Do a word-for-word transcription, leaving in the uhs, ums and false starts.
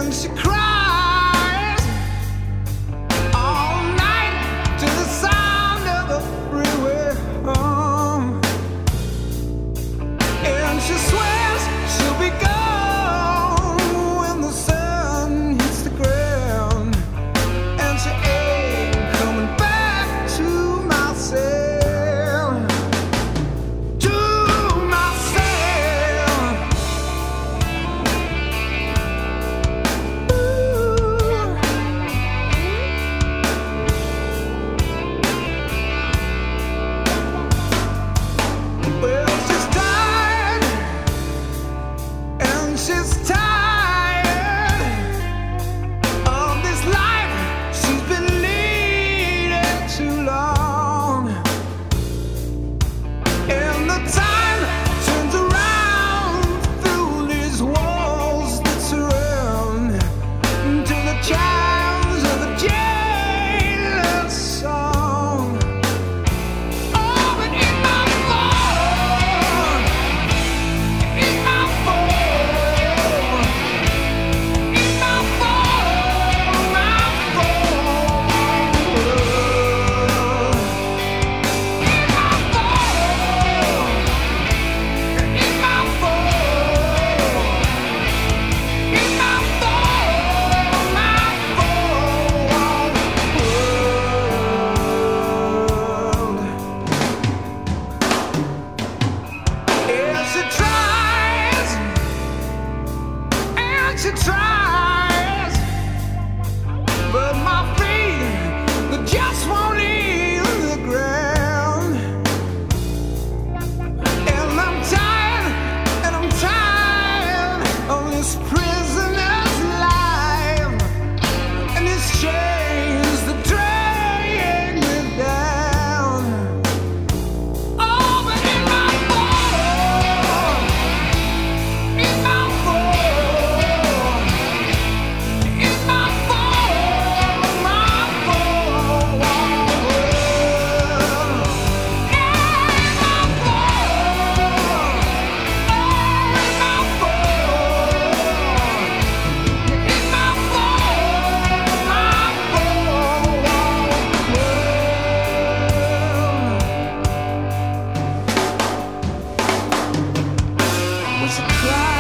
she cries all night to the sound of the freeway home. And she swears she'll be gone when the sun hits the ground. And she ain't coming back to my cell, to my cell. Ooh. Well, she's tired, and she's tired of this life she's been leading too long. And the time turns around through these walls that surround to the chimes of the jailer's song. Oh, but in my phone, in my phone, in my phone, my phone, in my phone, in my phone, in my phone, my phone. Yeah, she tries, and she tries, but my feet, they just won't leave the ground. And I'm tired, and I'm tired of this prisoner's life, and these chains that drag me down. Oh, but in my phone, in my phone, in my phone, my phone, in my phone, in my phone, in my phone, my phone. When she cries.